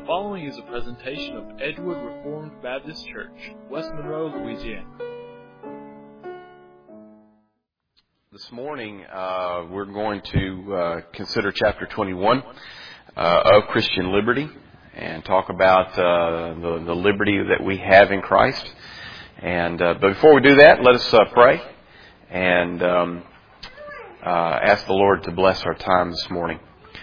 The following is a presentation of Edgewood Reformed Baptist Church, West Monroe, Louisiana. This morning, we're going to consider chapter 21 of Christian Liberty and talk about the liberty that we have in Christ. And but before we do that, let us pray and ask the Lord to bless our time this morning.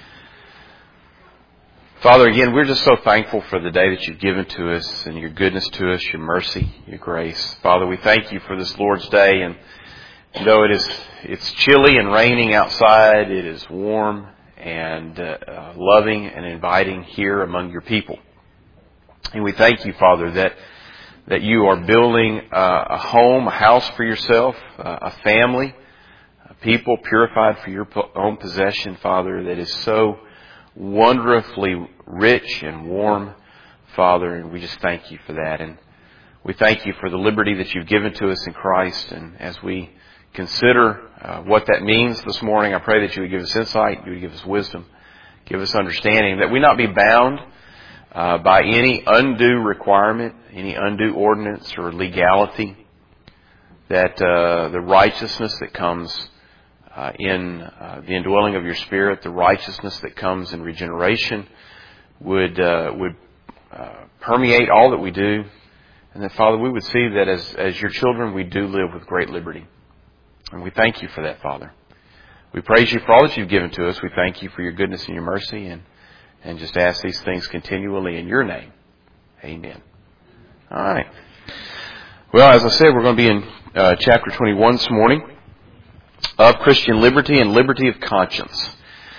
Father, again, we're just so thankful for the day that you've given to us and your goodness to us, your mercy, your grace. Father, we thank you for this Lord's Day, and though it's chilly and raining outside, it is warm and loving and inviting here among your people. And we thank you, Father, that you are building a home, a house for yourself, a family, a people purified for your own possession, Father, that is so wonderfully rich and warm, Father, and we just thank you for that. And we thank you for the liberty that you've given to us in Christ. And as we consider what that means this morning, I pray that you would give us insight, you would give us wisdom, give us understanding, that we not be bound by any undue requirement, any undue ordinance or legality, that the righteousness that comes in the indwelling of your Spirit, the righteousness that comes in regeneration would permeate all that we do. And that, Father, we would see that as your children, we do live with great liberty. And we thank you for that, Father. We praise you for all that you've given to us. We thank you for your goodness and your mercy, and just ask these things continually in your name. Amen. All right. Well, as I said, we're going to be in chapter 21 this morning of Christian liberty and liberty of conscience.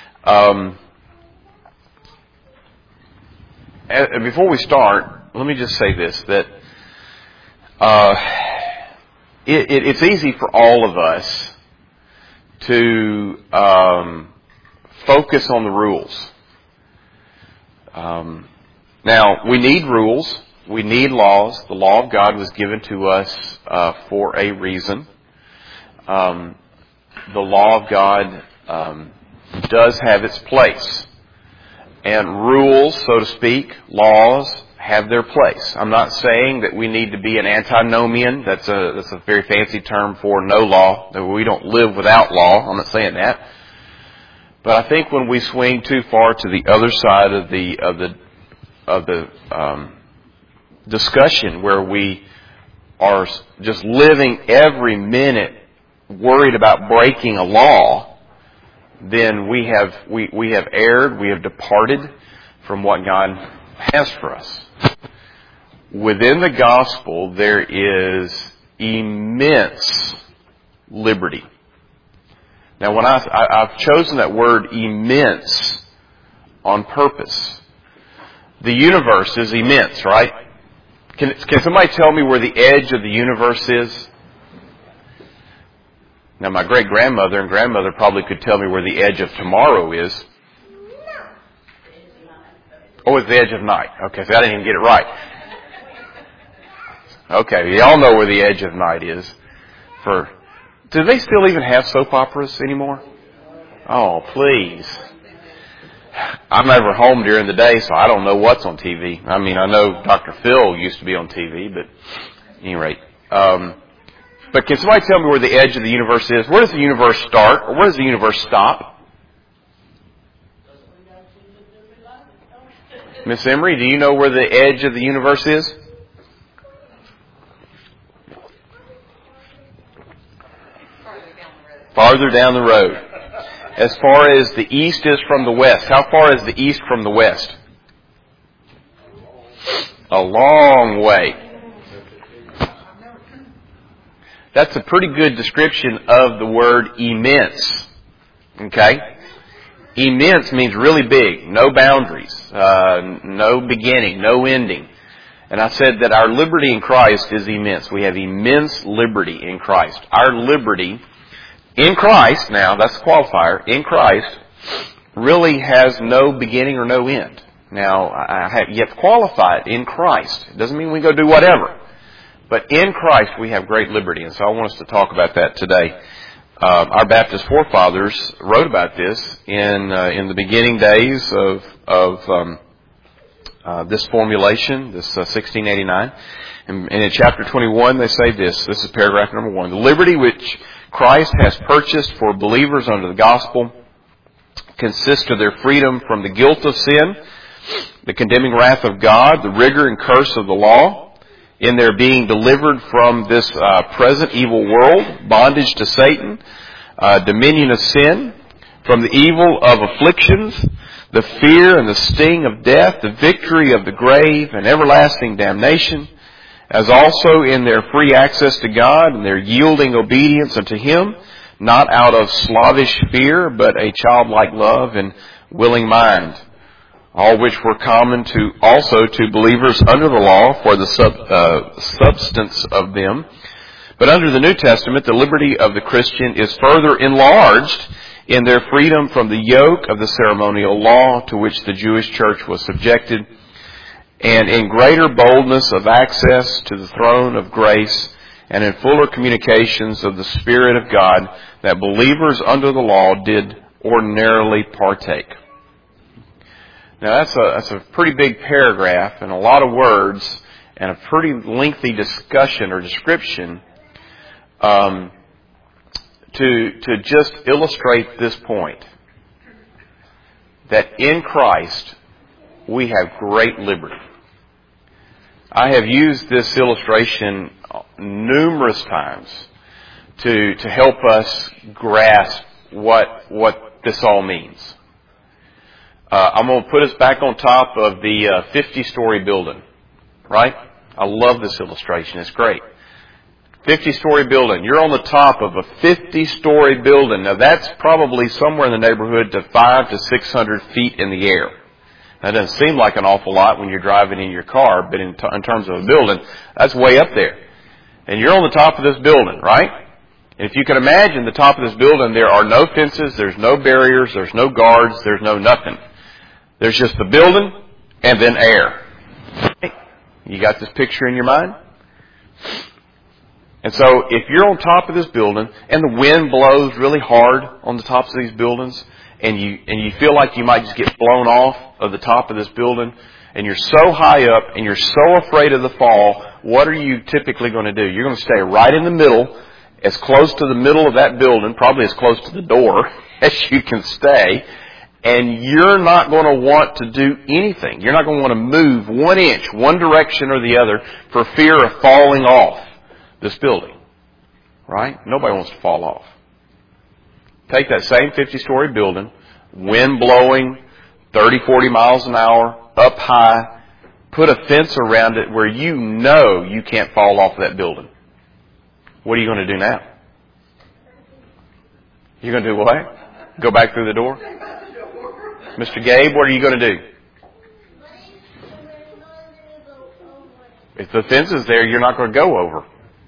Before we start, let me just say this, that it's easy for all of us to focus on the rules. Now, we need rules. We need laws. The law of God was given to us for a reason. The law of God does have its place. And rules, so to speak, laws, have their place. I'm not saying that we need to be an antinomian. That's a very fancy term for no law, that we don't live without law. I'm not saying that. But I think when we swing too far to the other side of the discussion, where we are just living every minute worried about breaking a law, then we have erred, we have departed from what God has for us. Within the gospel, there is immense liberty. Now, when I've chosen that word immense on purpose. The universe is immense, right? Can somebody tell me where the edge of the universe is? Now, my great-grandmother and grandmother probably could tell me where the edge of tomorrow is. Oh, it's the edge of night. Okay, so I didn't even get it right. Okay, y'all know where the edge of night is. Do they still even have soap operas anymore? Oh, please. I'm never home during the day, so I don't know what's on TV. I mean, I know Dr. Phil used to be on TV, but at any rate. But can somebody tell me where the edge of the universe is? Where does the universe start, or where does the universe stop? Miss Emery, do you know where the edge of the universe is? Farther down the road. As far as the east is from the west. How far is the east from the west? A long way. That's a pretty good description of the word immense. Okay? Immense means really big, no boundaries, no beginning, no ending. And I said that our liberty in Christ is immense. We have immense liberty in Christ. Our liberty in Christ, now that's the qualifier, in Christ really has no beginning or no end. Now, you have to qualify it in Christ. It doesn't mean we go do whatever. But in Christ we have great liberty, and so I want us to talk about that today. Our Baptist forefathers wrote about this in the beginning days of this formulation, this 1689. And in chapter 21, they say this. This is paragraph number 1. The liberty which Christ has purchased for believers under the gospel consists of their freedom from the guilt of sin, the condemning wrath of God, the rigor and curse of the law, in their being delivered from this present evil world, bondage to Satan, dominion of sin, from the evil of afflictions, the fear and the sting of death, the victory of the grave, and everlasting damnation, as also in their free access to God and their yielding obedience unto Him, not out of slavish fear, but a childlike love and willing mind, all which were common to also to believers under the law for the substance of them. But under the New Testament, the liberty of the Christian is further enlarged in their freedom from the yoke of the ceremonial law to which the Jewish church was subjected, and in greater boldness of access to the throne of grace and in fuller communications of the Spirit of God that believers under the law did ordinarily partake. Now that's a pretty big paragraph and a lot of words and a pretty lengthy discussion or description to just illustrate this point, that in Christ we have great liberty. I have used this illustration numerous times to help us grasp what this all means. I'm going to put us back on top of the 50-story building, right? I love this illustration. It's great. 50-story building. You're on the top of a 50-story building. Now that's probably somewhere in the neighborhood to 500 to 600 feet in the air. That doesn't seem like an awful lot when you're driving in your car, but in terms of a building, that's way up there. And you're on the top of this building, right? And if you can imagine the top of this building, there are no fences, there's no barriers, there's no guards, there's no nothing. There's just the building and then air. You got this picture in your mind? And so if you're on top of this building and the wind blows really hard on the tops of these buildings and you feel like you might just get blown off of the top of this building and you're so high up and you're so afraid of the fall, what are you typically going to do? You're going to stay right in the middle, as close to the middle of that building, probably as close to the door as you can stay, and you're not going to want to do anything. You're not going to want to move 1 inch, one direction or the other for fear of falling off this building. Right? Nobody wants to fall off. Take that same 50-story building, wind blowing 30, 40 miles an hour, up high, put a fence around it where you know you can't fall off that building. What are you going to do now? You're going to do what? Go back through the door? Mr. Gabe, what are you going to do? If the fence is there, you're not going to go over.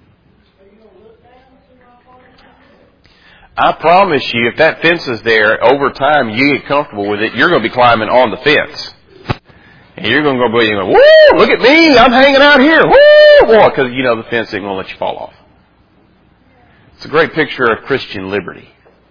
I promise you, if that fence is there, over time, you get comfortable with it, you're going to be climbing on the fence. And you're going to go, woo, look at me, I'm hanging out here, woo, boy, because you know the fence ain't going to let you fall off. It's a great picture of Christian liberty.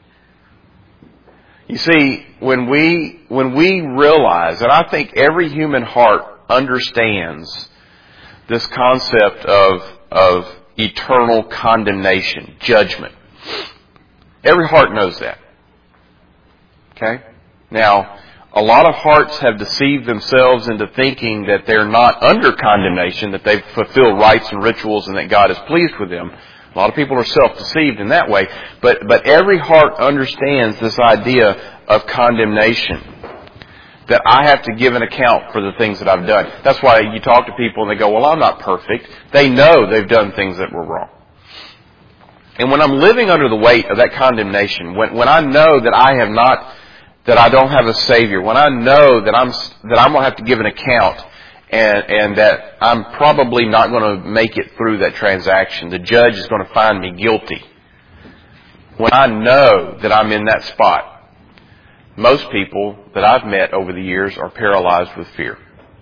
You see, when we realize, and I think every human heart understands this concept of eternal condemnation, judgment. Every heart knows that. Okay? Now, a lot of hearts have deceived themselves into thinking that they're not under condemnation, that they've fulfilled rites and rituals and that God is pleased with them. A lot of people are self-deceived in that way. But every heart understands this idea of condemnation. That I have to give an account for the things that I've done. That's why you talk to people and they go, well, I'm not perfect. They know they've done things that were wrong. And when I'm living under the weight of that condemnation, when I know that I don't have a Savior, when I know that I'm going to have to give an account and that I'm probably not going to make it through that transaction, the judge is going to find me guilty. When I know that I'm in that spot, most people that I've met over the years are paralyzed with fear.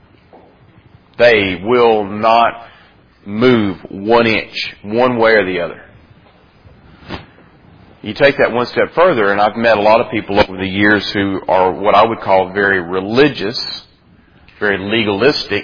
They will not move 1 inch, one way or the other. You take that one step further, and I've met a lot of people over the years who are what I would call very religious, very legalistic.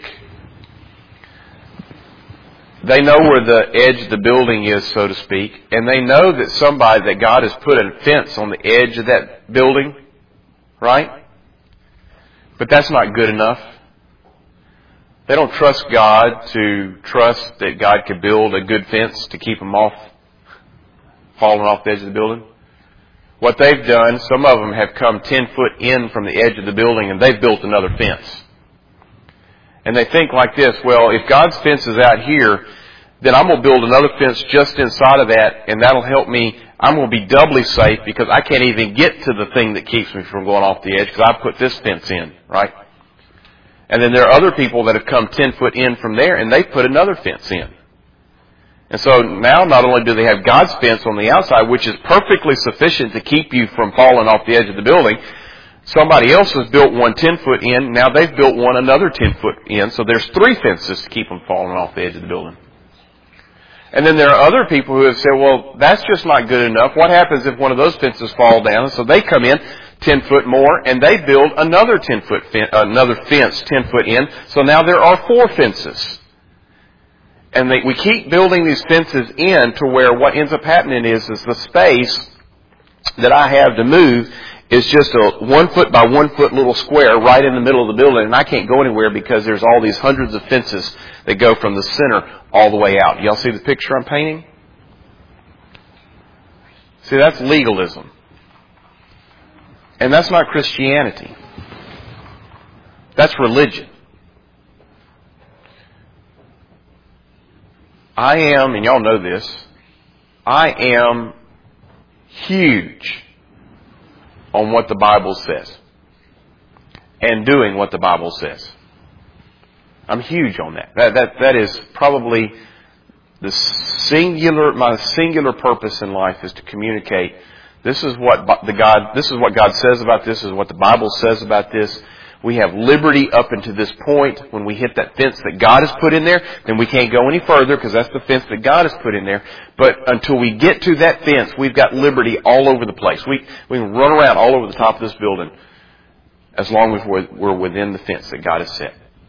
They know where the edge of the building is, so to speak, and they know that God has put a fence on the edge of that building, right? But that's not good enough. They don't trust God to trust that God could build a good fence to keep them falling off the edge of the building. What they've done, some of them have come 10 foot in from the edge of the building and they've built another fence. And they think like this, well, if God's fence is out here, then I'm going to build another fence just inside of that, and that'll help me. I'm going to be doubly safe because I can't even get to the thing that keeps me from going off the edge because I put this fence in, right? And then there are other people that have come 10 foot in from there, and they put another fence in. And so now not only do they have God's fence on the outside, which is perfectly sufficient to keep you from falling off the edge of the building, somebody else has built one 10 foot in, now they've built one another 10 foot in, so there's 3 fences to keep them falling off the edge of the building. And then there are other people who have said, well, that's just not good enough. What happens if one of those fences fall down? So they come in 10 foot more and they build another 10 foot another fence 10 foot in. So now there are 4 fences. And we keep building these fences in to where what ends up happening is the space that I have to move is just a 1 foot by 1 foot little square right in the middle of the building, and I can't go anywhere because there's all these hundreds of fences that go from the center all the way out. Y'all see the picture I'm painting? See, that's legalism. And that's not Christianity. That's religion. I am, and y'all know this, I am huge on what the Bible says and doing what the Bible says. I'm huge on that. That is probably my singular purpose in life is to communicate. This is what God says about this. This is what the Bible says about this. We have liberty up until this point. When we hit that fence that God has put in there, then we can't go any further because that's the fence that God has put in there. But until we get to that fence, we've got liberty all over the place. We can run around all over the top of this building as long as we're within the fence that God has set.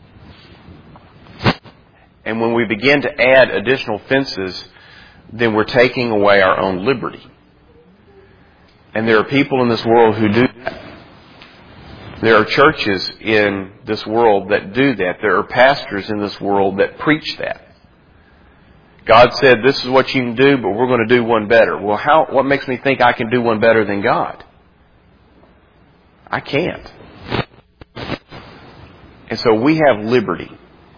And when we begin to add additional fences, then we're taking away our own liberty. And there are people in this world who do that. There are churches in this world that do that. There are pastors in this world that preach that. God said, this is what you can do, but we're going to do one better. Well, what makes me think I can do one better than God? I can't. And so we have liberty.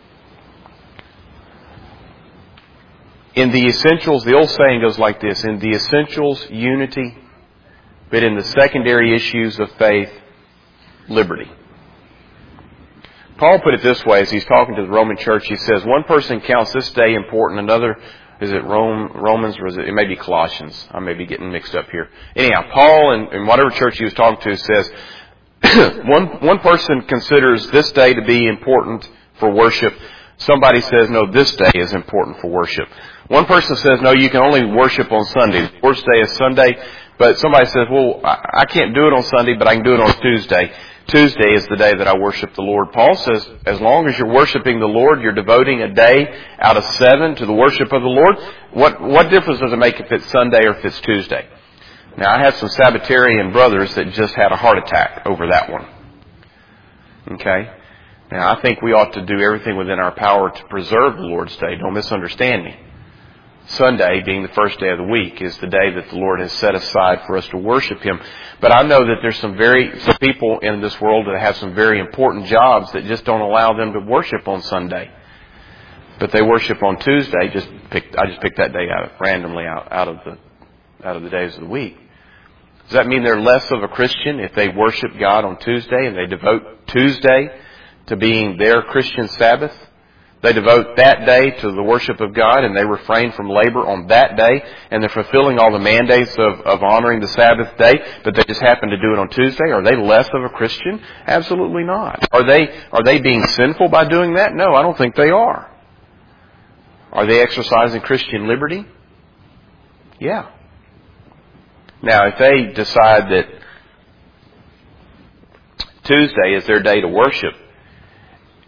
In the essentials, the old saying goes like this, in the essentials, unity, but in the secondary issues of faith, liberty. Paul put it this way as he's talking to the Roman church. He says, one person counts this day important, another, is it Romans or is it may be Colossians? I may be getting mixed up here. Anyhow, Paul in whatever church he was talking to says, one person considers this day to be important for worship. Somebody says, no, this day is important for worship. One person says, no, you can only worship on Sunday. The Lord's Day is Sunday. But somebody says, well, I can't do it on Sunday, but I can do it on Tuesday. Tuesday is the day that I worship the Lord. Paul says, as long as you're worshiping the Lord, you're devoting a day out of 7 to the worship of the Lord. What difference does it make if it's Sunday or if it's Tuesday? Now, I have some Sabbatarian brothers that just had a heart attack over that one. Okay? Now, I think we ought to do everything within our power to preserve the Lord's Day. Don't misunderstand me. Sunday, being the first day of the week, is the day that the Lord has set aside for us to worship Him. But I know that there's some people in this world that have some very important jobs that just don't allow them to worship on Sunday. But they worship on Tuesday. I just picked that day randomly out of the days of the week. Does that mean they're less of a Christian if they worship God on Tuesday and they devote Tuesday to being their Christian Sabbath? They devote that day to the worship of God and they refrain from labor on that day and they're fulfilling all the mandates of honoring the Sabbath day, but they just happen to do it on Tuesday. Are they less of a Christian? Absolutely not. Are they being sinful by doing that? No, I don't think they are. Are they exercising Christian liberty? Yeah. Now, if they decide that Tuesday is their day to worship,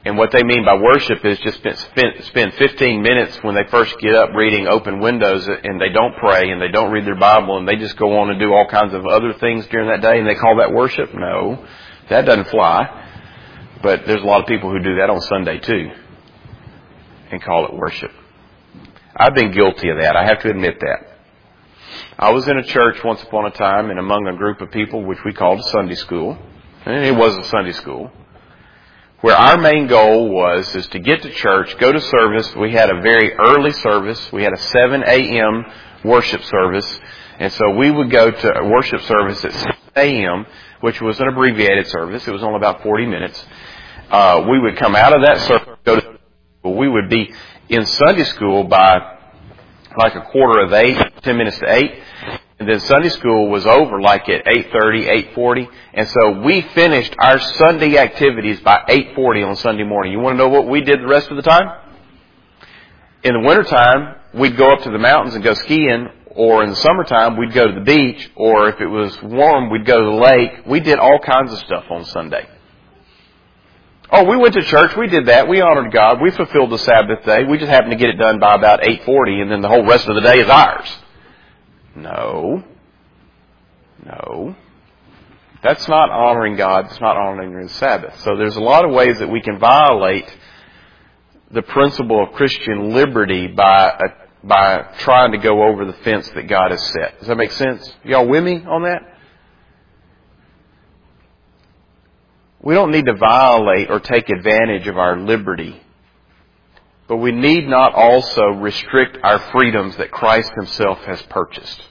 And what they mean by worship is just spend 15 minutes when they first get up reading open windows, and they don't pray and they don't read their Bible, and they just go on and do all kinds of other things during that day, and they call that worship? No, that doesn't fly. But there's a lot of people who do that on Sunday too and call it worship. I've been guilty of that. I have to admit that. I was in a church once upon a time and among a group of people which we called a Sunday school. And it was a Sunday school, where our main goal is to get to church, go to service. We had a very early service. We had a 7 a.m. worship service. And so we would go to a worship service at 6 a.m., which was an abbreviated service. It was only about 40 minutes. We would come out of that service, go to school. We would be in Sunday school by like 7:45, 10 minutes to 8. And then Sunday school was over like at 8:30, 8:40. And so we finished our Sunday activities by 8:40 on Sunday morning. You want to know what we did the rest of the time? In the wintertime, we'd go up to the mountains and go skiing. Or in the summertime, we'd go to the beach. Or if it was warm, we'd go to the lake. We did all kinds of stuff on Sunday. Oh, we went to church. We did that. We honored God. We fulfilled the Sabbath day. We just happened to get it done by about 8:40, and then the whole rest of the day is ours. No. That's not honoring God. It's not honoring His Sabbath. So there's a lot of ways that we can violate the principle of Christian liberty by trying to go over the fence that God has set. Does that make sense? Y'all with me on that? We don't need to violate or take advantage of our liberty, but we need not also restrict our freedoms that Christ Himself has purchased.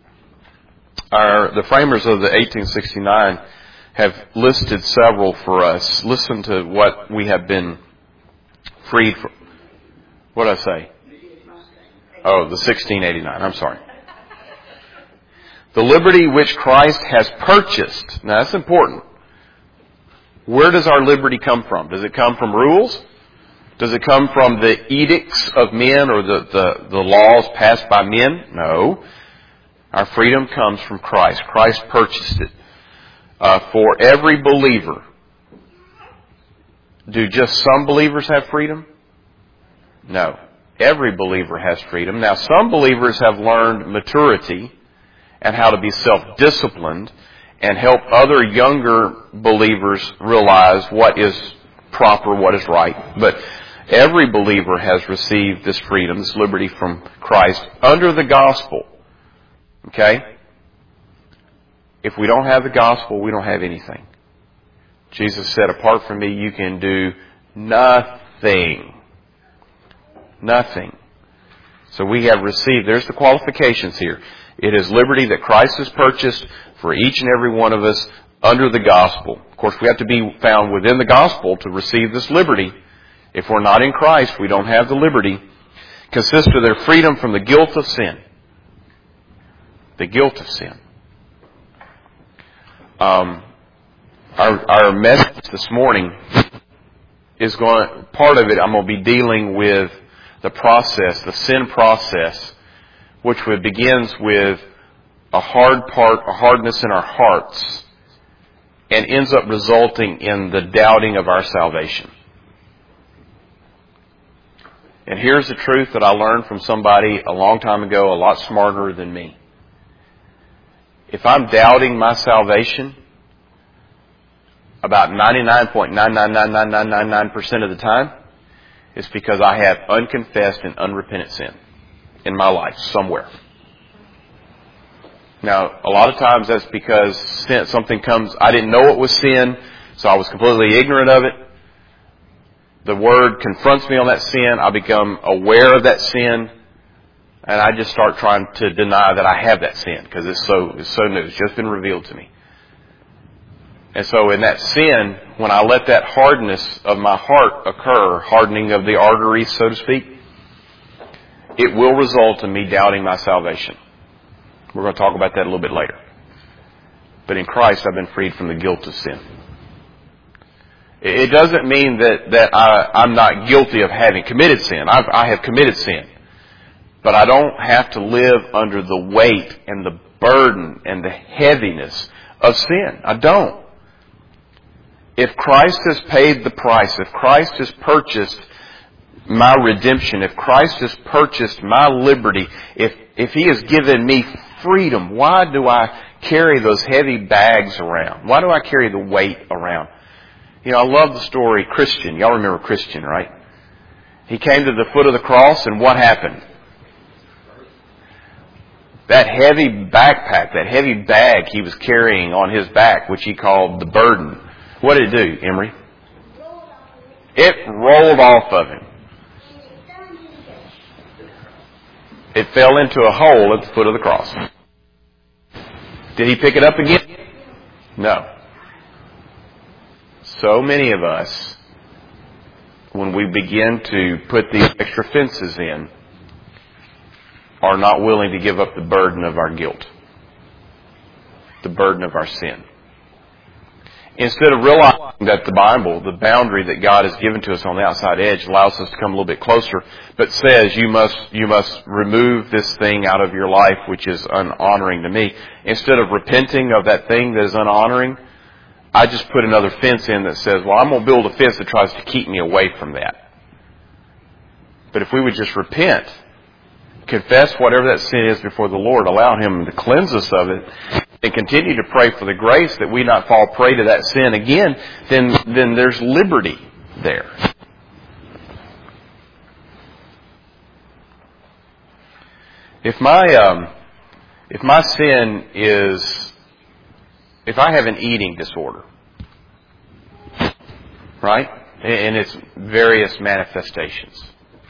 The framers of the 1869 have listed several for us. Listen to what we have been freed from. What did I say? Oh, the 1689. I'm sorry. The liberty which Christ has purchased. Now that's important. Where does our liberty come from? Does it come from rules? Does it come from the edicts of men or the laws passed by men? No. Our freedom comes from Christ. Christ purchased it for every believer. Do just some believers have freedom? No. Every believer has freedom. Now, some believers have learned maturity and how to be self-disciplined and help other younger believers realize what is proper, what is right. But every believer has received this freedom, this liberty from Christ under the gospel. Okay? If we don't have the gospel, we don't have anything. Jesus said, apart from me, you can do nothing. Nothing. So we have received, there's the qualifications here. It is liberty that Christ has purchased for each and every one of us under the gospel. Of course, we have to be found within the gospel to receive this liberty. If we're not in Christ, we don't have the liberty. Consists of their freedom from the guilt of sin. The guilt of sin. Our message this morning is part of it, I'm going to be dealing with the process, the sin process, which begins with a hardness in our hearts, and ends up resulting in the doubting of our salvation. And here's the truth that I learned from somebody a long time ago, a lot smarter than me. If I'm doubting my salvation about 99.9999999% of the time, it's because I have unconfessed and unrepentant sin in my life somewhere. Now, a lot of times that's because something comes, I didn't know it was sin, so I was completely ignorant of it. The Word confronts me on that sin. I become aware of that sin, and I just start trying to deny that I have that sin because it's so new. It's just been revealed to me. And so in that sin, when I let that hardness of my heart occur, hardening of the arteries, so to speak, it will result in me doubting my salvation. We're going to talk about that a little bit later. But in Christ, I've been freed from the guilt of sin. It doesn't mean that I'm not guilty of having committed sin. I have committed sin. But I don't have to live under the weight and the burden and the heaviness of sin. I don't. If Christ has paid the price, if Christ has purchased my redemption, if Christ has purchased my liberty, if He has given me freedom, why do I carry those heavy bags around? Why do I carry the weight around? You know, I love the story Christian. Y'all remember Christian, right? He came to the foot of the cross, and what happened? That heavy backpack, that heavy bag he was carrying on his back, which he called the burden, what did it do, Emery? It rolled off of him. It fell into a hole at the foot of the cross. Did he pick it up again? No. So many of us, when we begin to put these extra fences in, are not willing to give up the burden of our guilt, the burden of our sin. Instead of realizing that the Bible, the boundary that God has given to us on the outside edge, allows us to come a little bit closer, but says you must remove this thing out of your life which is unhonoring to me. Instead of repenting of that thing that is unhonoring, I just put another fence in that says, well, I'm going to build a fence that tries to keep me away from that. But if we would just repent, confess whatever that sin is before the Lord, allow Him to cleanse us of it, and continue to pray for the grace that we not fall prey to that sin again, then there's liberty there. If my sin is, if I have an eating disorder, right, and its various manifestations,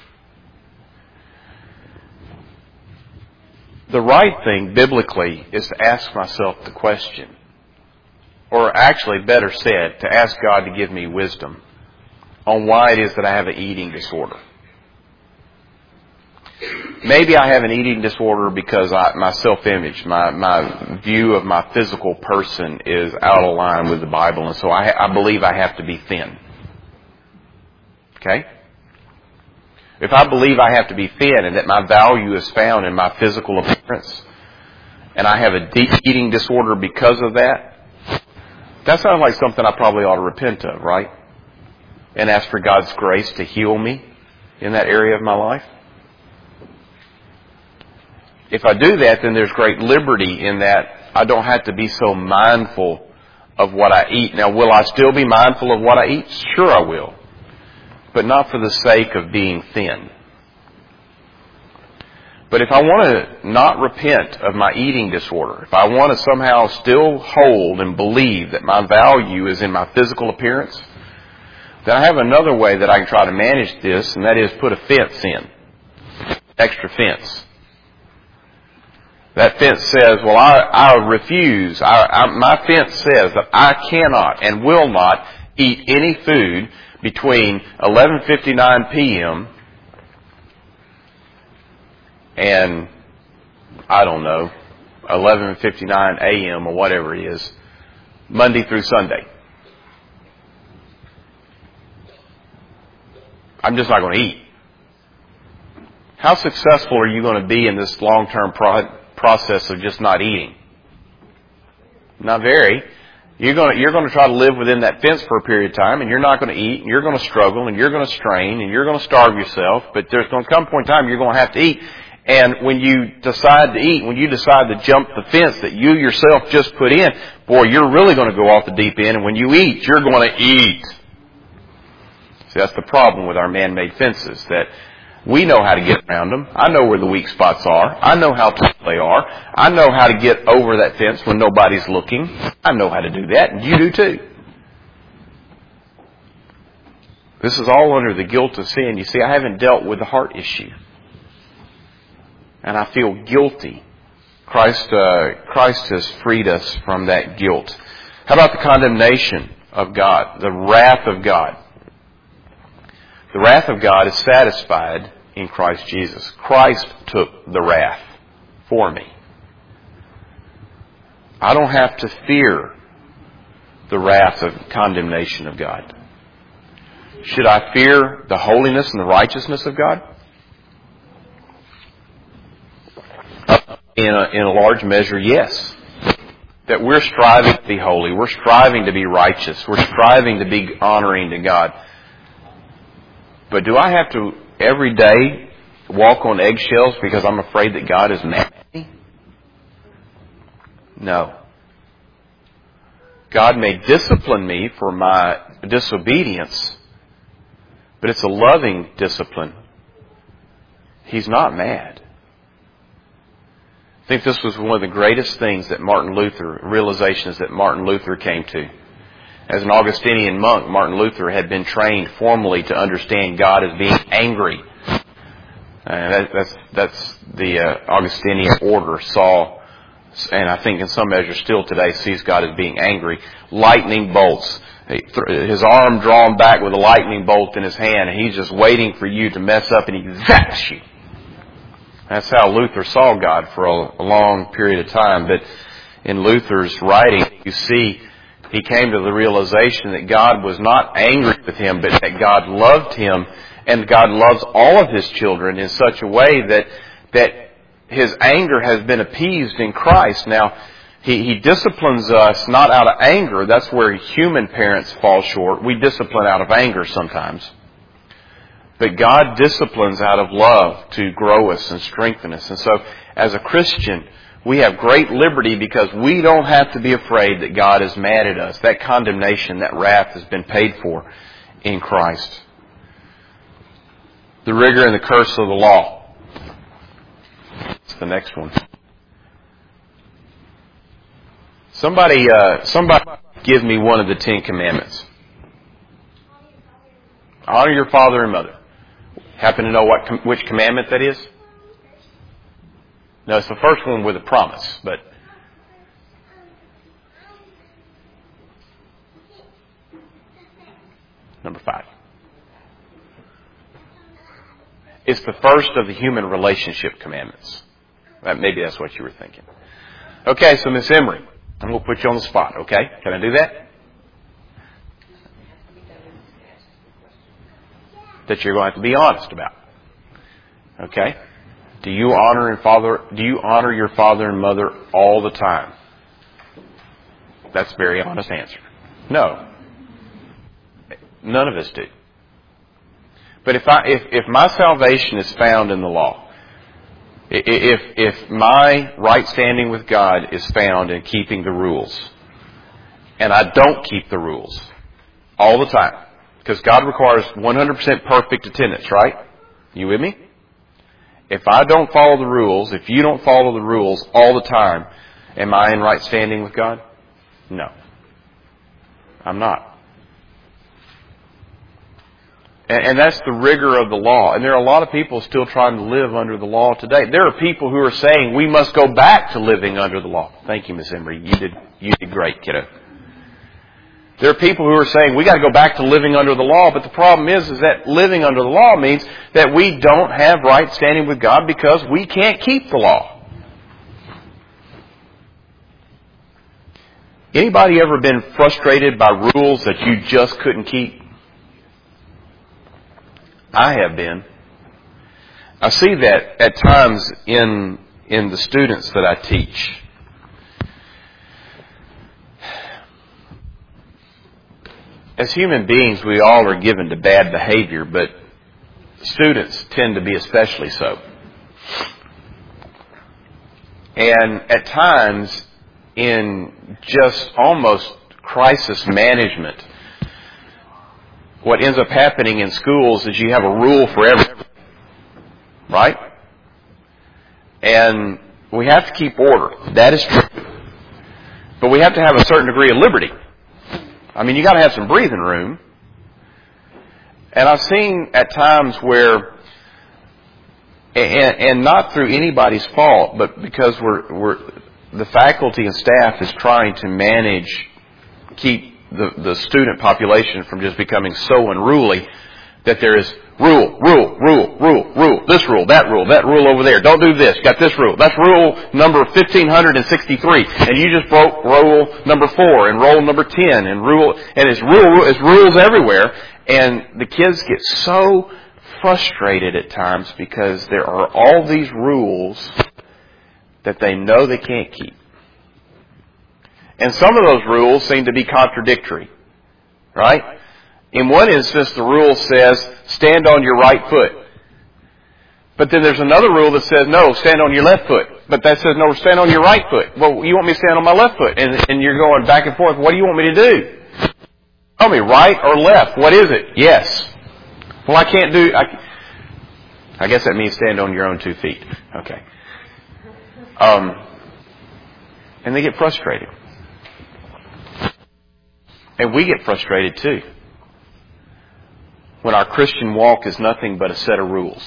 the right thing biblically is to ask myself the question, or actually better said, to ask God to give me wisdom on why it is that I have an eating disorder. Maybe I have an eating disorder because my self-image, my view of my physical person is out of line with the Bible, and so I believe I have to be thin. Okay? If I believe I have to be thin and that my value is found in my physical appearance, and I have a deep eating disorder because of that, that sounds like something I probably ought to repent of, right? And ask for God's grace to heal me in that area of my life. If I do that, then there's great liberty in that I don't have to be so mindful of what I eat. Now, will I still be mindful of what I eat? Sure I will. But not for the sake of being thin. But if I want to not repent of my eating disorder, if I want to somehow still hold and believe that my value is in my physical appearance, then I have another way that I can try to manage this, and that is put a fence in. Extra fence. That fence says, well, I refuse. My fence says that I cannot and will not eat any food between 11:59 p.m. and, I don't know, 11:59 a.m. or whatever it is, Monday through Sunday. I'm just not going to eat. How successful are you going to be in this long-term process of just not eating? Not very. You're going to try to live within that fence for a period of time, and you're not going to eat, and you're going to struggle, and you're going to strain, and you're going to starve yourself, but there's going to come a point in time you're going to have to eat. And when you decide to eat, when you decide to jump the fence that you yourself just put in, boy, you're really going to go off the deep end, and when you eat, you're going to eat. See, that's the problem with our man-made fences, that we know how to get around them. I know where the weak spots are. I know how tall they are. I know how to get over that fence when nobody's looking. I know how to do that, and you do too. This is all under the guilt of sin. You see, I haven't dealt with the heart issue. And I feel guilty. Christ has freed us from that guilt. How about the condemnation of God, the wrath of God? The wrath of God is satisfied in Christ Jesus. Christ took the wrath for me. I don't have to fear the wrath of condemnation of God. Should I fear the holiness and the righteousness of God? In a large measure, yes. that we're striving to be holy. We're striving to be righteous. We're striving to be honoring to God. But do I have to every day walk on eggshells because I'm afraid that God is mad at me? No. God may discipline me for my disobedience, but it's a loving discipline. He's not mad. I think this was one of the greatest things that realizations that Martin Luther came to. As an Augustinian monk, Martin Luther had been trained formally to understand God as being angry. That's the Augustinian order saw, and I think in some measure still today sees God as being angry. Lightning bolts. His arm drawn back with a lightning bolt in his hand, and he's just waiting for you to mess up, and he zaps you. That's how Luther saw God for a long period of time. But in Luther's writing, you see, he came to the realization that God was not angry with him, but that God loved him, and God loves all of His children in such a way that His anger has been appeased in Christ. Now, He disciplines us not out of anger. That's where human parents fall short. We discipline out of anger sometimes. But God disciplines out of love to grow us and strengthen us. And so, as a Christian, we have great liberty because we don't have to be afraid that God is mad at us. That condemnation, that wrath has been paid for in Christ. The rigor and the curse of the law. That's the next one. Somebody give me one of the 10 Commandments. Honor your father and mother. Happen to know which commandment that is? No, it's the first one with a promise, but number 5. It's the first of the human relationship commandments. Maybe that's what you were thinking. Okay, so Miss Emery, I'm going to put you on the spot, okay? Can I do that? That you're going to have to be honest about. Okay? Do you honor your father and mother all the time? That's a very honest answer. No. None of us do. But if my salvation is found in the law, if my right standing with God is found in keeping the rules, and I don't keep the rules all the time, because God requires 100% perfect attendance, right? You with me? If I don't follow the rules, if you don't follow the rules all the time, am I in right standing with God? No. I'm not. And that's the rigor of the law. And there are a lot of people still trying to live under the law today. There are people who are saying we must go back to living under the law. Thank you, Miss Emery. You did great, kiddo. There are people who are saying we got to go back to living under the law, but the problem is that living under the law means that we don't have right standing with God because we can't keep the law. Anybody ever been frustrated by rules that you just couldn't keep? I have been. I see that at times in the students that I teach. As human beings, we all are given to bad behavior, but students tend to be especially so. And at times, in just almost crisis management, what ends up happening in schools is you have a rule for everything, right? And we have to keep order. That is true. But we have to have a certain degree of liberty. I mean, you got to have some breathing room. And I've seen at times where, and not through anybody's fault, but because the faculty and staff is trying to keep the student population from just becoming so unruly that there is rule, this rule, that rule over there. Don't do this. Got this rule. That's rule number 1563. And you just broke rule number 4 and rule number 10 and it's rules everywhere. And the kids get so frustrated at times because there are all these rules that they know they can't keep. And some of those rules seem to be contradictory. Right? In one instance, the rule says, stand on your right foot. But then there's another rule that says, no, stand on your left foot. But that says, no, stand on your right foot. Well, you want me to stand on my left foot. And you're going back and forth. What do you want me to do? Tell me, right or left? What is it? Yes. Well, I can't do... I guess that means stand on your own 2 feet. Okay. And they get frustrated. And we get frustrated too. When our Christian walk is nothing but a set of rules.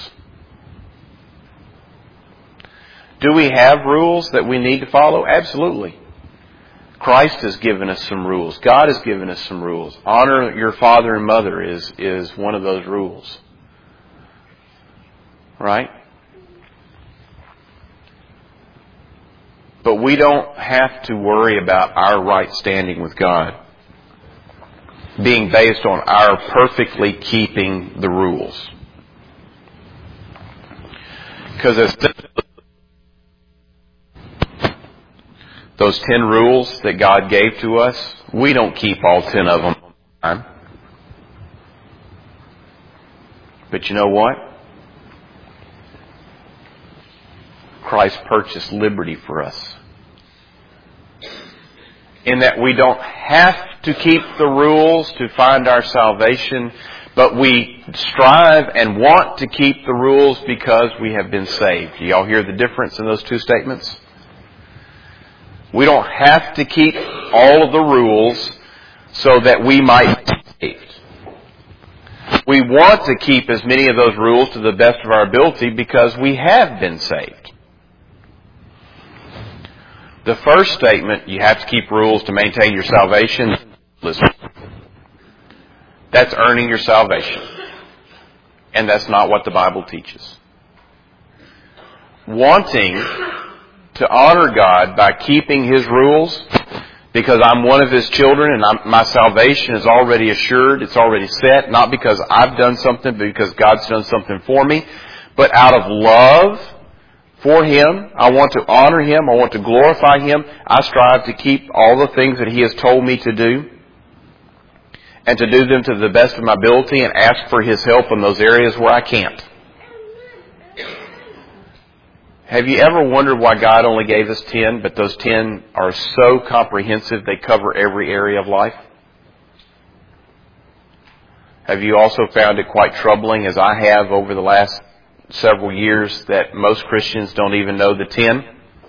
Do we have rules that we need to follow? Absolutely. Christ has given us some rules. God has given us some rules. Honor your father and mother is one of those rules. Right? But we don't have to worry about our right standing with God being based on our perfectly keeping the rules. Because as those 10 rules that God gave to us, we don't keep all 10 of them all the time. But you know what? Christ purchased liberty for us. In that we don't have to keep the rules to find our salvation, but we strive and want to keep the rules because we have been saved. Do y'all hear the difference in those two statements? We don't have to keep all of the rules so that we might be saved. We want to keep as many of those rules to the best of our ability because we have been saved. The first statement, you have to keep rules to maintain your salvation. Listen, that's earning your salvation. And that's not what the Bible teaches. Wanting to honor God by keeping His rules, because I'm one of His children and my salvation is already assured, it's already set, not because I've done something, but because God's done something for me, but out of love for Him. I want to honor Him. I want to glorify Him. I strive to keep all the things that He has told me to do and to do them to the best of my ability and ask for His help in those areas where I can't. Have you ever wondered why God only gave us 10, but those 10 are so comprehensive they cover every area of life? Have you also found it quite troubling, as I have over the last several years, that most Christians don't even know the 10?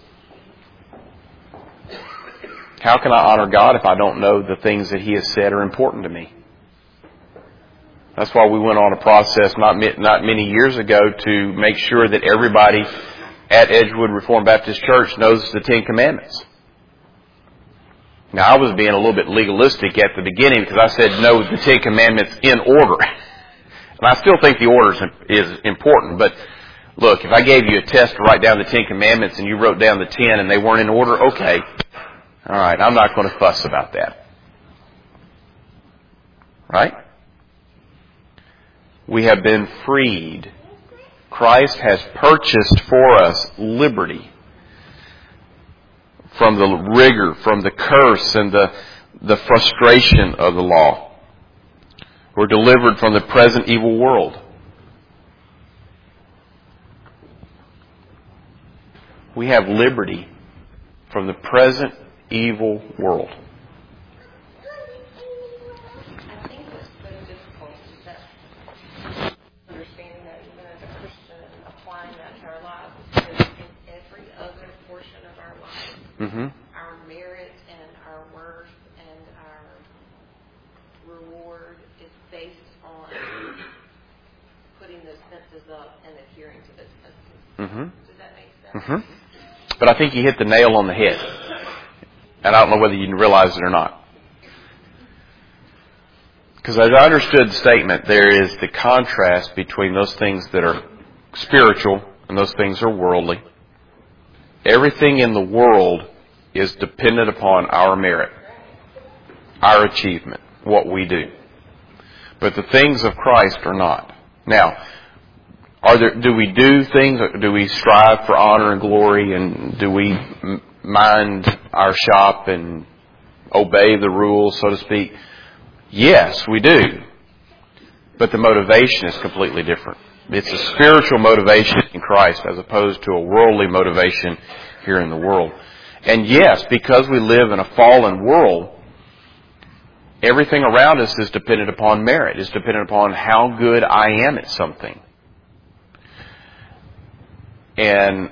How can I honor God if I don't know the things that He has said are important to me? That's why we went on a process not many years ago to make sure that everybody at Edgewood Reformed Baptist Church knows the 10 Commandments. Now, I was being a little bit legalistic at the beginning because I said know the 10 Commandments in order. And I still think the order is important. But look, if I gave you a test to write down the 10 Commandments and you wrote down the 10 and they weren't in order, okay. All right, I'm not going to fuss about that. Right? We have been freed. Christ has purchased for us liberty from the rigor, from the curse and the frustration of the law. We're delivered from the present evil world. We have liberty from the present evil world. I think what's so difficult is that understanding that even as a Christian and applying that to our lives, because in every other portion of our life, our merit and our worth and our reward is based on putting those fences up and adhering to those fences. Does that make sense? But I think you hit the nail on the head. And I don't know whether you realize it or not. Because as I understood the statement, there is the contrast between those things that are spiritual and those things that are worldly. Everything in the world is dependent upon our merit, our achievement, what we do. But the things of Christ are not. Now, do we do things? Do we strive for honor and glory? And do we mind our shop and obey the rules, so to speak? Yes, we do. But the motivation is completely different. It's a spiritual motivation in Christ as opposed to a worldly motivation here in the world. And yes, because we live in a fallen world, everything around us is dependent upon merit. It's dependent upon how good I am at something. And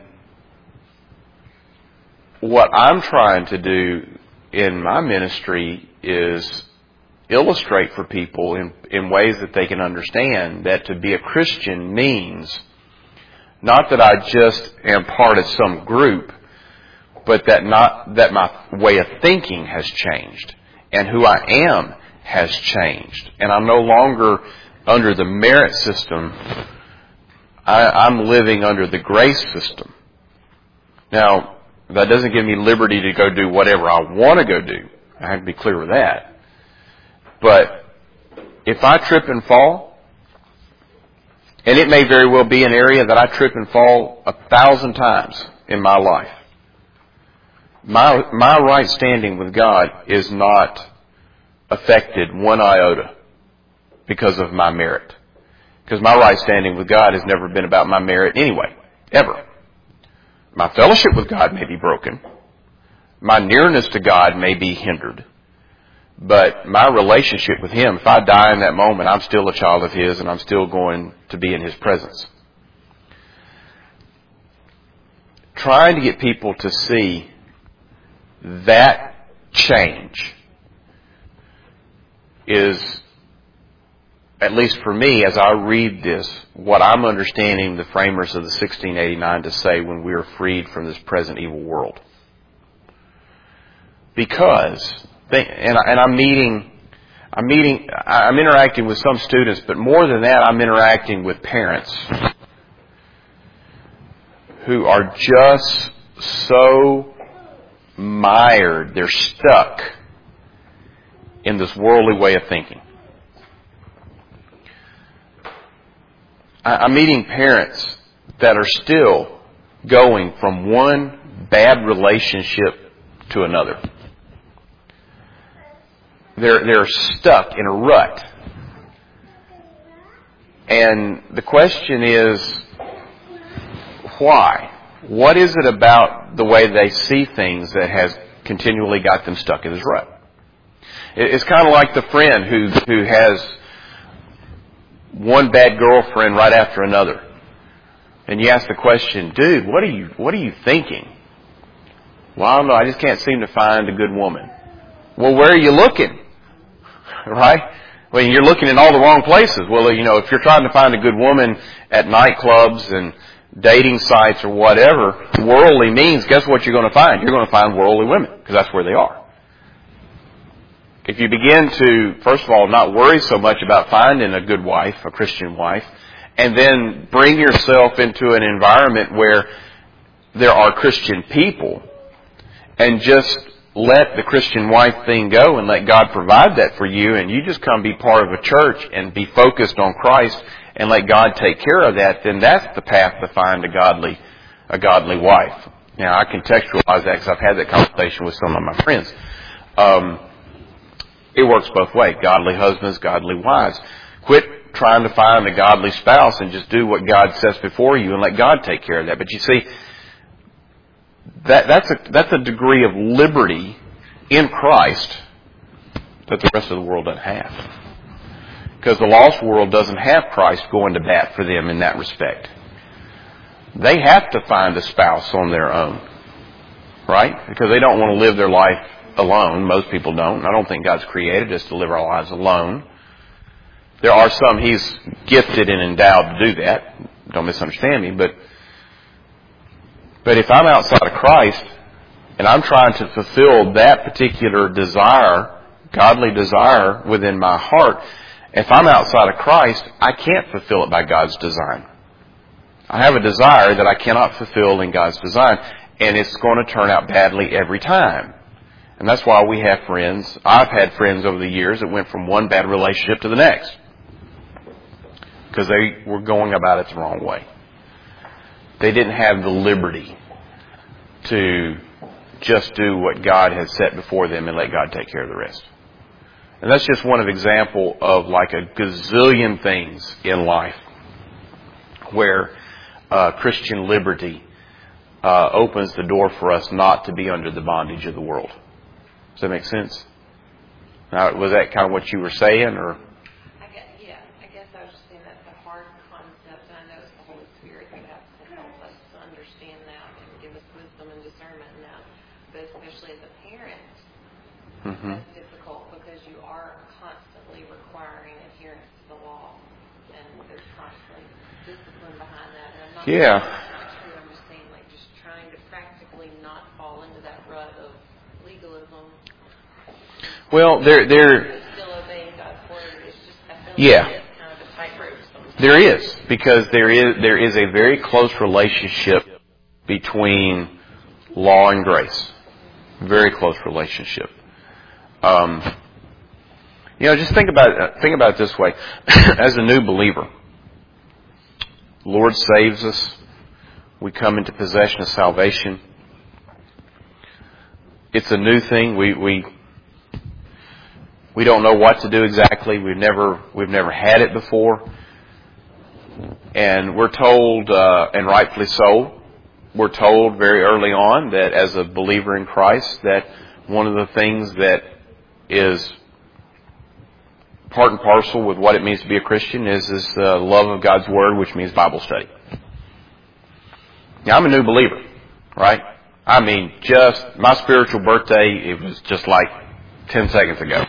what I'm trying to do in my ministry is illustrate for people in ways that they can understand that to be a Christian means not that I just am part of some group, but that my way of thinking has changed and who I am has changed. And I'm no longer under the merit system. I'm living under the grace system. Now, that doesn't give me liberty to go do whatever I want to go do. I have to be clear with that. But if I trip and fall, and it may very well be an area that I trip and fall 1,000 times in my life, my right standing with God is not affected one iota because of my merit. Because my right standing with God has never been about my merit anyway, ever. My fellowship with God may be broken. My nearness to God may be hindered. But my relationship with Him, if I die in that moment, I'm still a child of His and I'm still going to be in His presence. Trying to get people to see that change is, at least for me, as I read this, what I'm understanding the framers of the 1689 to say when we are freed from this present evil world. Because, I'm interacting with some students, but more than that, I'm interacting with parents who are just so mired, they're stuck in this worldly way of thinking. I'm meeting parents that are still going from one bad relationship to another. They're stuck in a rut. And the question is, why? What is it about the way they see things that has continually got them stuck in this rut? It's kind of like the friend who has one bad girlfriend right after another. And you ask the question, dude, what are you thinking? Well, I don't know, I just can't seem to find a good woman. Well, where are you looking? Right? Well, you're looking in all the wrong places. Well, if you're trying to find a good woman at nightclubs and dating sites or whatever, worldly means, guess what you're going to find? You're going to find worldly women, because that's where they are. If you begin to, first of all, not worry so much about finding a good wife, a Christian wife, and then bring yourself into an environment where there are Christian people, and just let the Christian wife thing go and let God provide that for you, and you just come be part of a church and be focused on Christ and let God take care of that, then that's the path to find a godly wife. Now, I contextualize that because I've had that conversation with some of my friends. It works both ways. Godly husbands, godly wives. Quit trying to find a godly spouse and just do what God sets before you and let God take care of that. But you see, that's a degree of liberty in Christ that the rest of the world doesn't have. Because the lost world doesn't have Christ going to bat for them in that respect. They have to find a spouse on their own. Right? Because they don't want to live their life alone. Most people don't. I don't think God's created us to live our lives alone. There are some He's gifted and endowed to do that. Don't misunderstand me. But if I'm outside of Christ and I'm trying to fulfill that particular desire, godly desire within my heart, if I'm outside of Christ, I can't fulfill it by God's design. I have a desire that I cannot fulfill in God's design, and it's going to turn out badly every time. And that's why we have friends. I've had friends over the years that went from one bad relationship to the next. Because they were going about it the wrong way. They didn't have the liberty to just do what God has set before them and let God take care of the rest. And that's just one example of like a gazillion things in life where Christian liberty opens the door for us not to be under the bondage of the world. Does that make sense? Now, was that kind of what you were saying, or? I guess I was just saying that's a hard concept, and I know it's the Holy Spirit who has to help us to understand that and give us wisdom and discernment in that. But especially as a parent, that's difficult because you are constantly requiring adherence to the law, and there's constantly discipline behind that. And I'm not sure I'm just saying, like, just trying to practically not fall into that rut of legalism. Well, Still obeying God's word. It's just, I feel like it's kind of a tightrope sometimes. There is, because there is a very close relationship between law and grace. Very close relationship. Just think about it this way. As a new believer, the Lord saves us. We come into possession of salvation. It's a new thing. We don't know what to do exactly. We've never had it before. And we're told, and rightfully so, we're told very early on that as a believer in Christ, that one of the things that is part and parcel with what it means to be a Christian is the love of God's Word, which means Bible study. Now, I'm a new believer, right? I mean, just my spiritual birthday, it was just like 10 seconds ago.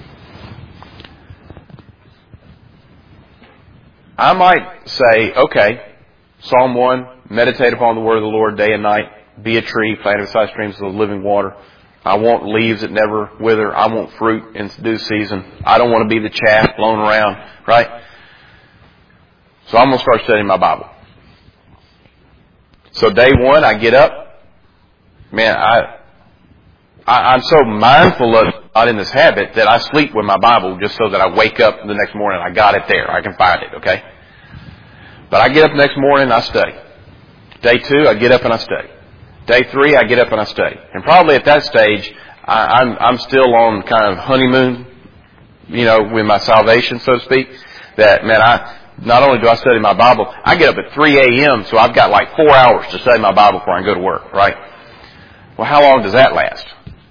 I might say, okay, Psalm 1, meditate upon the word of the Lord day and night, be a tree planted beside streams of living water. I want leaves that never wither. I want fruit in due season. I don't want to be the chaff blown around, right? So I'm going to start studying my Bible. So day one, I get up. Man, I'm so mindful of not in this habit that I sleep with my Bible just so that I wake up the next morning. I got it there. I can find it, okay? But I get up the next morning and I study. Day 2, I get up and I study. Day 3, I get up and I study. And probably at that stage, I'm still on kind of honeymoon, with my salvation, so to speak. That, man, not only do I study my Bible, I get up at 3 a.m., so I've got like 4 hours to study my Bible before I go to work, right? Well, how long does that last?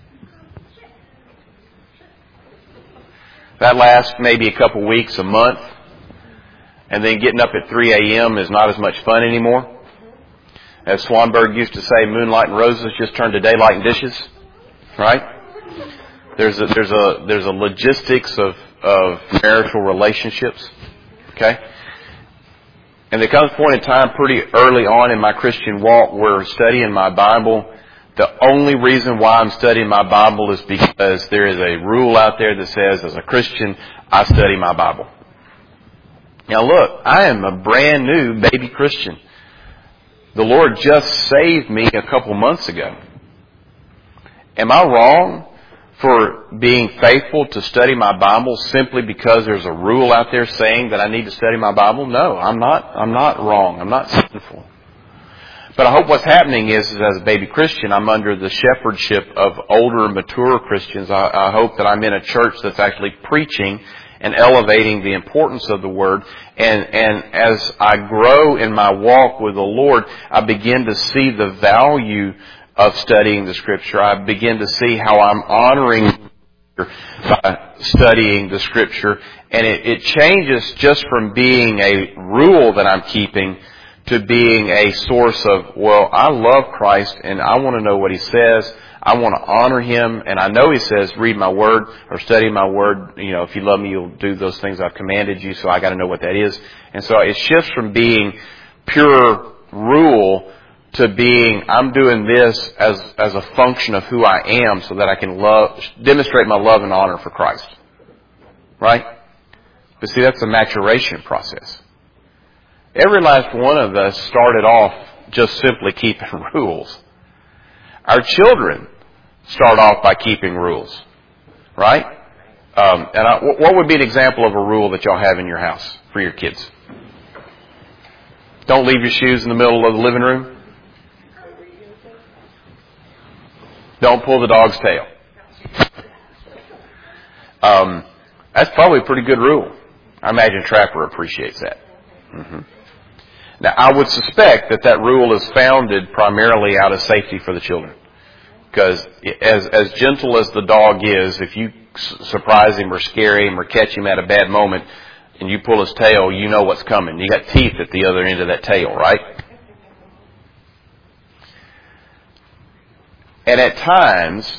That lasts maybe a couple weeks, a month. And then getting up at 3 a.m. is not as much fun anymore. As Swanberg used to say, moonlight and roses just turn to daylight and dishes. Right? There's a logistics of marital relationships. Okay? And there comes a point in time pretty early on in my Christian walk where studying my Bible, the only reason why I'm studying my Bible is because there is a rule out there that says, as a Christian, I study my Bible. Now look, I am a brand new baby Christian. The Lord just saved me a couple months ago. Am I wrong for being faithful to study my Bible simply because there's a rule out there saying that I need to study my Bible? No, I'm not wrong. I'm not sinful. But I hope what's happening is as a baby Christian, I'm under the shepherdship of older, mature Christians. I hope that I'm in a church that's actually preaching and elevating the importance of the Word. And as I grow in my walk with the Lord, I begin to see the value of studying the Scripture. I begin to see how I'm honoring by studying the Scripture. And it changes just from being a rule that I'm keeping to being a source of, well, I love Christ and I want to know what He says. I want to honor Him. And I know He says, read my Word or study my Word. If you love me, you'll do those things I've commanded you. So I got to know what that is. And so it shifts from being pure rule to being, I'm doing this as a function of who I am so that I can demonstrate my love and honor for Christ. Right? But see, that's a maturation process. Every last one of us started off just simply keeping rules. Our children start off by keeping rules. Right? What would be an example of a rule that y'all have in your house for your kids? Don't leave your shoes in the middle of the living room. Don't pull the dog's tail. That's probably a pretty good rule. I imagine Trapper appreciates that. Mm-hmm. Now, I would suspect that rule is founded primarily out of safety for the children. Because as gentle as the dog is, if you surprise him or scare him or catch him at a bad moment and you pull his tail, you know what's coming. You got teeth at the other end of that tail, right? And at times,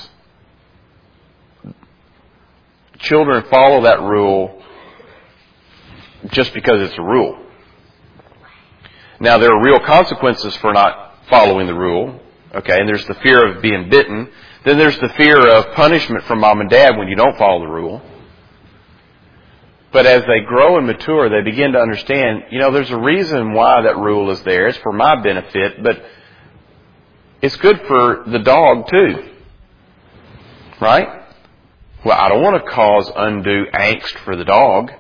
children follow that rule just because it's a rule. Now, there are real consequences for not following the rule. Okay, and there's the fear of being bitten. Then there's the fear of punishment from mom and dad when you don't follow the rule. But as they grow and mature, they begin to understand, there's a reason why that rule is there. It's for my benefit, but it's good for the dog too. Right? Well, I don't want to cause undue angst for the dog.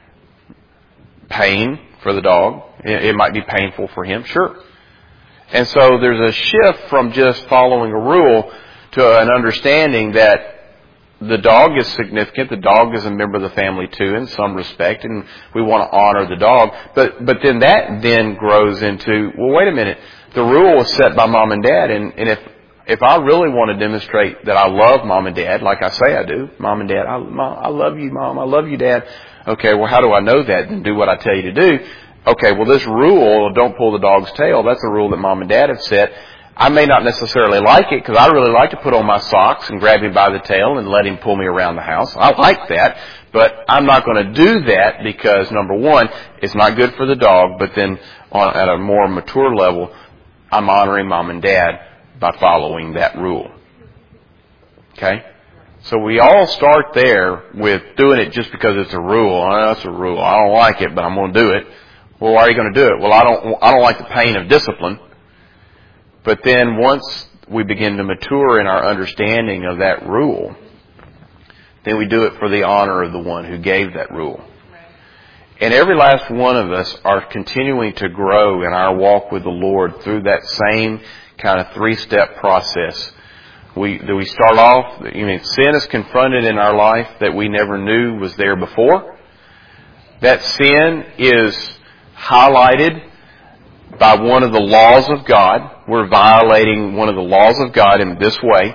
Pain for the dog. It might be painful for him, sure. And so there's a shift from just following a rule to an understanding that the dog is significant. The dog is a member of the family too in some respect, and we want to honor the dog. But then that then grows into, well, wait a minute. The rule was set by mom and dad, and if I really want to demonstrate that I love mom and dad, like I say I do, mom and dad, I love you, mom, I love you, dad. Okay, well, how do I know that? Then do what I tell you to do. Okay, well, this rule, don't pull the dog's tail, that's a rule that mom and dad have set. I may not necessarily like it because I really like to put on my socks and grab him by the tail and let him pull me around the house. I like that, but I'm not going to do that because, number one, it's not good for the dog, but then at a more mature level, I'm honoring mom and dad by following that rule. Okay? So we all start there with doing it just because it's a rule. Oh, that's a rule. I don't like it, but I'm going to do it. Well, why are you going to do it? Well, I don't like the pain of discipline. But then once we begin to mature in our understanding of that rule, then we do it for the honor of the one who gave that rule. And every last one of us are continuing to grow in our walk with the Lord through that same kind of 3-step process. We start off, sin is confronted in our life that we never knew was there before. That sin is highlighted by one of the laws of God. We're violating one of the laws of God in this way.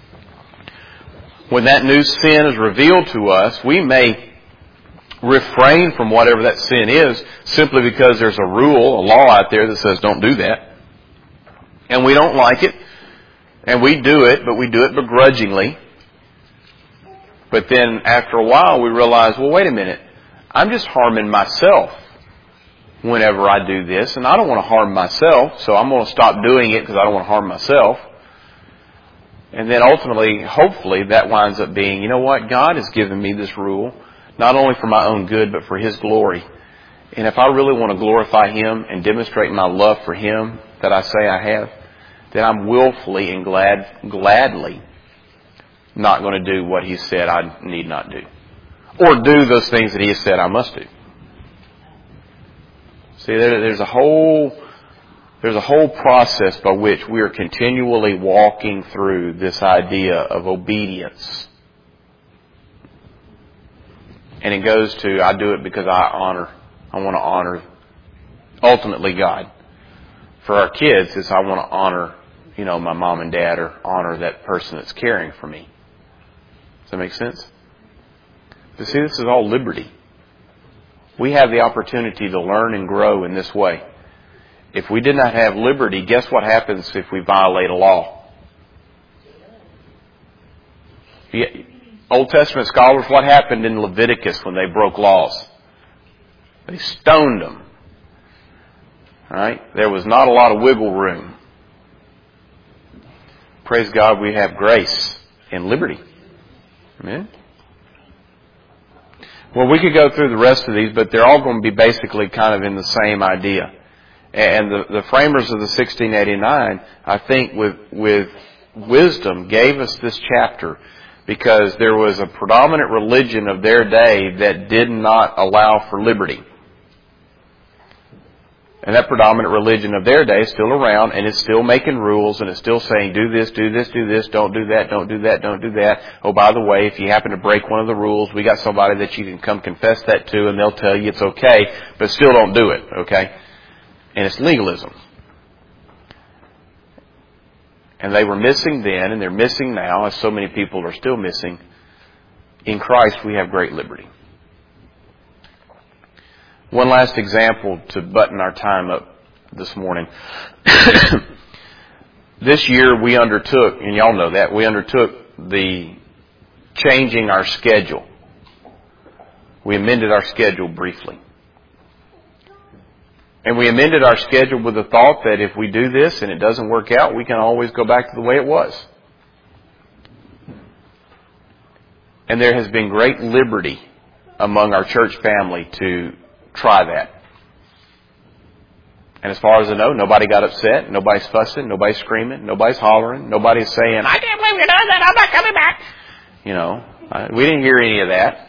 When that new sin is revealed to us, we may refrain from whatever that sin is simply because there's a rule, a law out there that says don't do that. And we don't like it. And we do it, but we do it begrudgingly. But then after a while we realize, well, wait a minute. I'm just harming myself whenever I do this, and I don't want to harm myself, so I'm going to stop doing it because I don't want to harm myself. And then ultimately, hopefully, that winds up being, you know what, God has given me this rule, not only for my own good, but for His glory. And if I really want to glorify Him and demonstrate my love for Him that I say I have, then I'm willfully and gladly not going to do what He said I need not do. Or do those things that He has said I must do. See, there's a whole process by which we are continually walking through this idea of obedience. And it goes to, I do it because I want to honor ultimately God. For our kids, it's I want to honor, my mom and dad, or honor that person that's caring for me. Does that make sense? But see, this is all liberty. We have the opportunity to learn and grow in this way. If we did not have liberty, guess what happens if we violate a law? Old Testament scholars, what happened in Leviticus when they broke laws? They stoned them. Right? There was not a lot of wiggle room. Praise God, we have grace and liberty. Amen? Well, we could go through the rest of these, but they're all going to be basically kind of in the same idea. And the framers of the 1689, I think with wisdom, gave us this chapter because there was a predominant religion of their day that did not allow for liberty. And that predominant religion of their day is still around, and it's still making rules, and it's still saying, do this, do this, do this, don't do that, don't do that, don't do that. Oh, by the way, if you happen to break one of the rules, we got somebody that you can come confess that to, and they'll tell you it's okay, but still don't do it, okay? And it's legalism. And they were missing then, and they're missing now, as so many people are still missing. In Christ, we have great liberty. One last example to button our time up this morning. This year we undertook, and y'all know that, we undertook the changing our schedule. We amended our schedule briefly. And we amended our schedule with the thought that if we do this and it doesn't work out, we can always go back to the way it was. And there has been great liberty among our church family to try that. And as far as I know, nobody got upset, nobody's fussing, nobody's screaming, nobody's hollering, nobody's saying, I can't believe you're doing that, I'm not coming back. You know, we didn't hear any of that.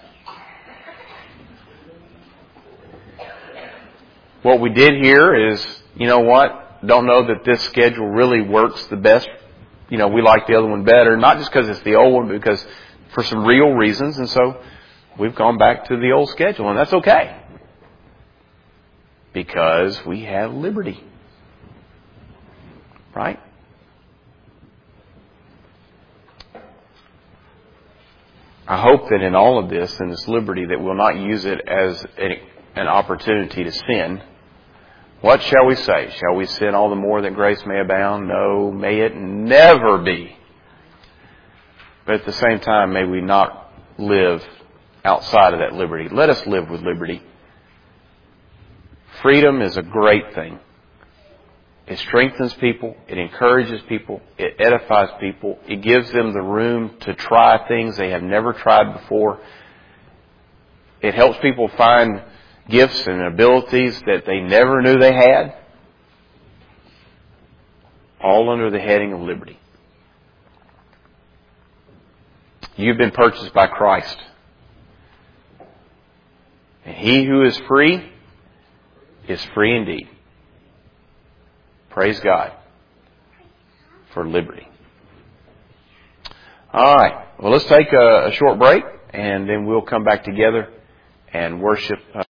What we did hear is, you know what, don't know that this schedule really works the best. You know, we like the other one better, not just because it's the old one, but because for some real reasons. And so we've gone back to the old schedule, and that's okay. Because we have liberty. Right? I hope that in all of this, in this liberty, that we'll not use it as an opportunity to sin. What shall we say? Shall we sin all the more that grace may abound? No, may it never be. But at the same time, may we not live outside of that liberty. Let us live with liberty. Freedom is a great thing. It strengthens people. It encourages people. It edifies people. It gives them the room to try things they have never tried before. It helps people find gifts and abilities that they never knew they had. All under the heading of liberty. You've been purchased by Christ. And he who is free is free indeed. Praise God for liberty. All right. Well, let's take a short break, and then we'll come back together and worship.